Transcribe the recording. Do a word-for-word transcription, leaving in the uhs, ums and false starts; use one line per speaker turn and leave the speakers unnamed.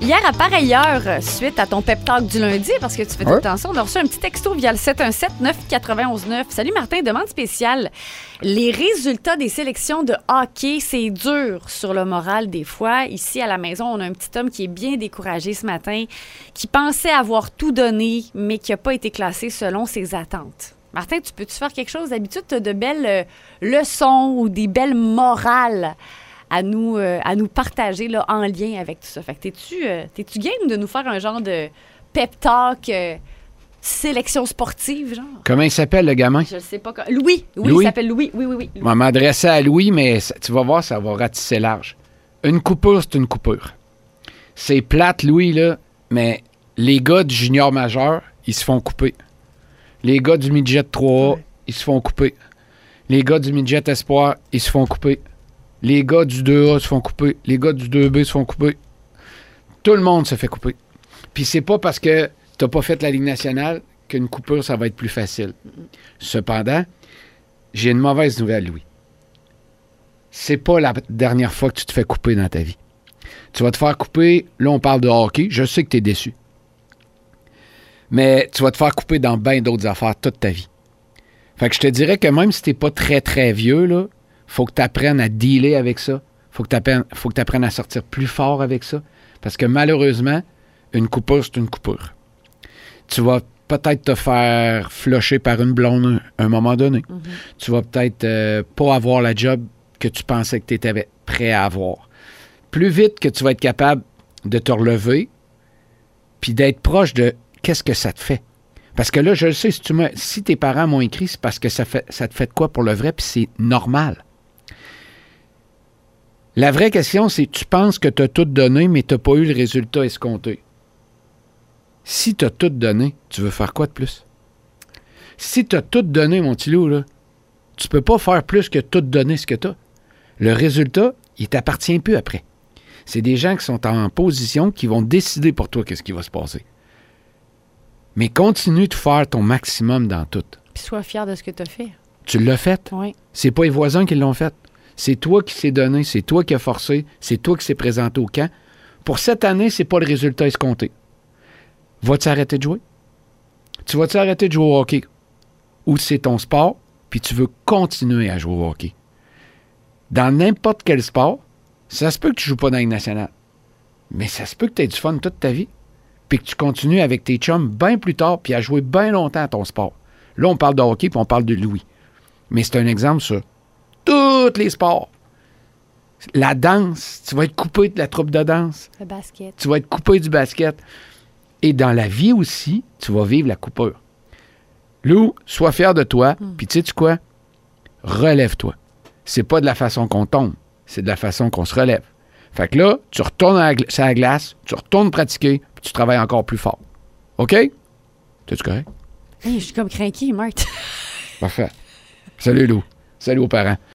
Hier, à pareille heure, suite à ton pep talk du lundi, parce que tu fais tout
Ouais.
le temps ça, on a reçu un petit texto via le sept un sept neuf neuf un neuf. Salut Martin, demande spéciale. Les résultats des sélections de hockey, c'est dur sur le moral des fois. Ici, à la maison, on a un petit homme qui est bien découragé ce matin, qui pensait avoir tout donné, mais qui n'a pas été classé selon ses attentes. Martin, tu peux-tu faire quelque chose? D'habitude, tu as de belles euh, leçons ou des belles morales à nous, euh, à nous partager là, en lien avec tout ça. Fait que t'es-tu, euh, t'es-tu game de nous faire un genre de pep talk, euh, sélection sportive, genre?
Comment il s'appelle, le gamin?
Je ne sais pas. Quand... Louis. Oui,
Louis?
il s'appelle Louis. Oui, oui, oui.
Je vais m'adresser à Louis, mais ça- tu vas voir, ça va ratisser large. Une coupure, c'est une coupure. C'est plate, Louis, là, mais les gars du junior majeur, ils se font couper. Les gars du midget trois A,
Ouais.
ils se font couper. Les gars du midget espoir, ils se font couper. Les gars du deux A se font couper. Les gars du deux B se font couper. Tout le monde se fait couper. Puis c'est pas parce que t'as pas fait la Ligue nationale qu'une coupure, ça va être plus facile. Cependant, j'ai une mauvaise nouvelle, Louis. C'est pas la dernière fois que tu te fais couper dans ta vie. Tu vas te faire couper, là on parle de hockey, je sais que t'es déçu. Mais tu vas te faire couper dans bien d'autres affaires toute ta vie. Fait que je te dirais que même si t'es pas très très vieux, là, faut que tu apprennes à dealer avec ça. Faut que tu apprennes, faut que tu apprennes à sortir plus fort avec ça. Parce que malheureusement, une coupure, c'est une coupure. Tu vas peut-être te faire flusher par une blonde à un moment donné.
Mhm.
Tu vas peut-être euh, pas avoir la job que tu pensais que tu étais prêt à avoir. Plus vite que tu vas être capable de te relever puis d'être proche de qu'est-ce que ça te fait. Parce que là, je le sais, si, tu m'as- si tes parents m'ont écrit, c'est parce que ça, fait, ça te fait de quoi pour le vrai, puis c'est normal. La vraie question, c'est tu penses que tu as tout donné, mais tu n'as pas eu le résultat escompté. Si tu as tout donné, tu veux faire quoi de plus? Si tu as tout donné, mon petit loup, là, tu peux pas faire plus que tout donner ce que tu as. Le résultat, il t'appartient plus après. C'est des gens qui sont en position qui vont décider pour toi qu'est-ce qui va se passer. Mais continue de faire ton maximum dans tout.
Puis sois fier de ce que tu as fait.
Tu l'as fait.
Oui.
C'est pas les voisins qui l'ont fait. C'est toi qui s'est donné, c'est toi qui as forcé, c'est toi qui s'est présenté au camp. Pour cette année, c'est pas le résultat escompté. Vas-tu arrêter de jouer? Tu vas-tu arrêter de jouer au hockey? Ou c'est ton sport, puis tu veux continuer à jouer au hockey? Dans n'importe quel sport, ça se peut que tu joues pas dans la Ligue nationale. Mais ça se peut que tu aies du fun toute ta vie. Puis que tu continues avec tes chums bien plus tard, puis à jouer bien longtemps à ton sport. Là, on parle de hockey, puis on parle de Louis. Mais c'est un exemple sur tous les sports. La danse, tu vas être coupé de la troupe de danse.
Le basket.
Tu vas être coupé du basket. Et dans la vie aussi, tu vas vivre la coupure. Lou, sois fier de toi,
Mm.
puis tu sais quoi? Relève-toi. C'est pas de la façon qu'on tombe, c'est de la façon qu'on se relève. Fait que là, tu retournes à la, gla- sur la glace, tu retournes pratiquer, puis tu travailles encore plus fort. OK? T'es-tu correct?
Hey, je suis comme craqué, Marthe.
Parfait. Salut, Lou. Salut aux parents.